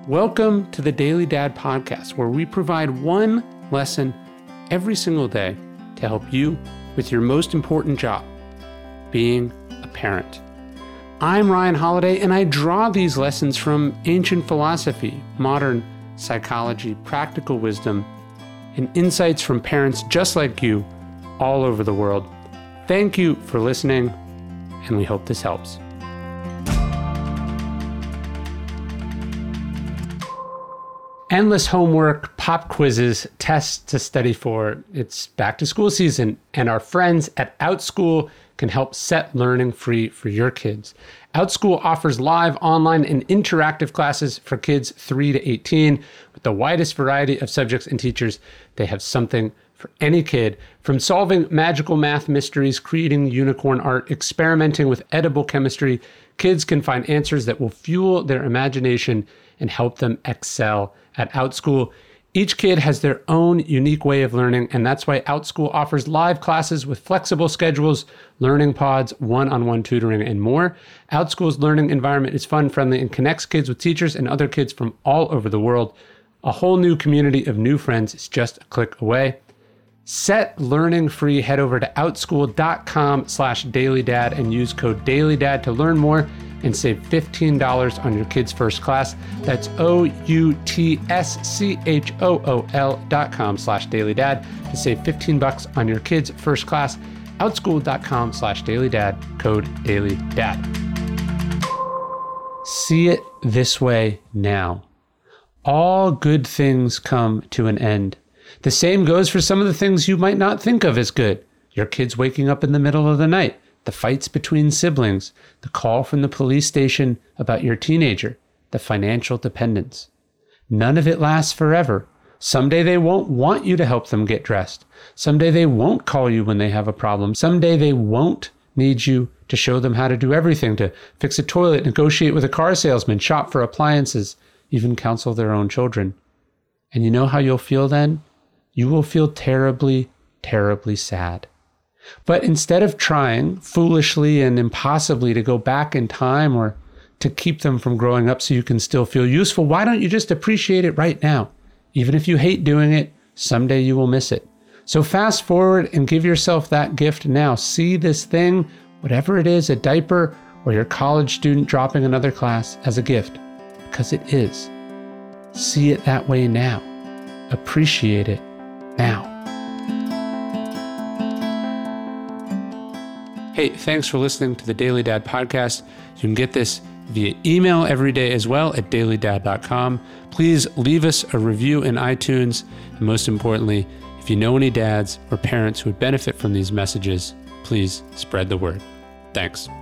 Welcome to the Daily Dad Podcast, where we provide one lesson every single day to help you with your most important job, being a parent. I'm Ryan Holiday, and I draw these lessons from ancient philosophy, modern psychology, practical wisdom, and insights from parents just like you all over the world. Thank you for listening, and we hope this helps. Endless homework, pop quizzes, tests to study for. It's back to school season, and our friends at OutSchool can help set learning free for your kids. OutSchool offers live, online, and interactive classes for kids 3 to 18 with the widest variety of subjects and teachers. They have something for any kid, from solving magical math mysteries, creating unicorn art, experimenting with edible chemistry. Kids can find answers that will fuel their imagination and help them excel at OutSchool. Each kid has their own unique way of learning, and that's why OutSchool offers live classes with flexible schedules, learning pods, one-on-one tutoring, and more. OutSchool's learning environment is fun, friendly, and connects kids with teachers and other kids from all over the world. A whole new community of new friends is just a click away. Set learning free. Head over to outschool.com/dailydad and use code dailydad to learn more and save $15 on your kid's first class. That's outschool.com/dailydad to save $15 on your kid's first class. outschool.com/dailydad, code dailydad. See it this way now. All good things come to an end. The same goes for some of the things you might not think of as good. Your kids waking up in the middle of the night, the fights between siblings, the call from the police station about your teenager, the financial dependence. None of it lasts forever. Someday they won't want you to help them get dressed. Someday they won't call you when they have a problem. Someday they won't need you to show them how to do everything, to fix a toilet, negotiate with a car salesman, shop for appliances, even counsel their own children. And you know how you'll feel then? You will feel terribly, terribly sad. But instead of trying foolishly and impossibly to go back in time or to keep them from growing up so you can still feel useful, why don't you just appreciate it right now? Even if you hate doing it, someday you will miss it. So fast forward and give yourself that gift now. See this thing, whatever it is, a diaper or your college student dropping another class, as a gift, because it is. See it that way now. Appreciate it now. Hey, thanks for listening to the Daily Dad Podcast. You can get this via email every day as well at dailydad.com. Please leave us a review in iTunes. And most importantly, if you know any dads or parents who would benefit from these messages, please spread the word. Thanks.